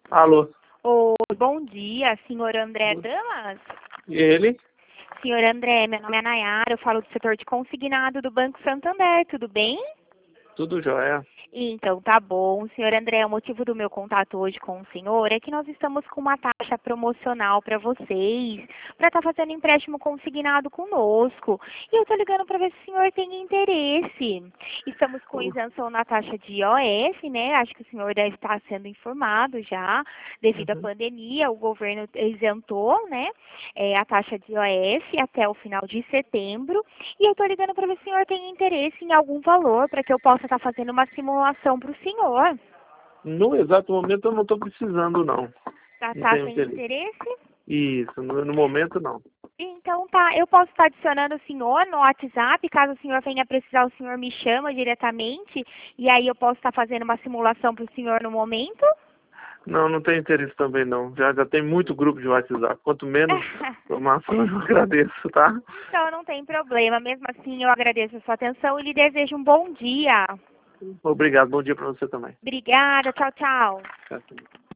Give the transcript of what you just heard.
Alô? Oi, bom dia, senhor André Damas? E ele? Senhor André, meu nome é Nayara, eu falo do setor de consignado do Banco Santander, tudo bem? Tudo jóia. Então, tá bom. Senhor André, o motivo do meu contato hoje com o senhor é que nós estamos com uma taxa promocional para vocês, para estar fazendo empréstimo consignado conosco. E eu tô ligando para ver se o senhor tem interesse. Estamos com isenção na taxa de IOF, né? Acho que o senhor deve estar sendo informado já, devido à Uhum. pandemia, o governo isentou, né, a taxa de IOF até o final de setembro. E eu tô ligando para ver se o senhor tem interesse em algum valor para que eu possa estar fazendo uma simulação para o senhor. No exato momento eu não estou precisando, não. Não Tá tenho sem interesse. interesse? Isso, no momento não. Então tá, eu posso estar adicionando o senhor no WhatsApp, caso o senhor venha precisar, o senhor me chama diretamente, e aí eu posso estar fazendo uma simulação para o senhor no momento? Não, não tenho interesse também não. Já tem muito grupo de WhatsApp. Quanto menos informação eu agradeço, tá? Então não tem problema, mesmo assim eu agradeço a sua atenção e lhe desejo um bom dia. Obrigado, bom dia para você também. Obrigada, tchau, tchau. Tchau.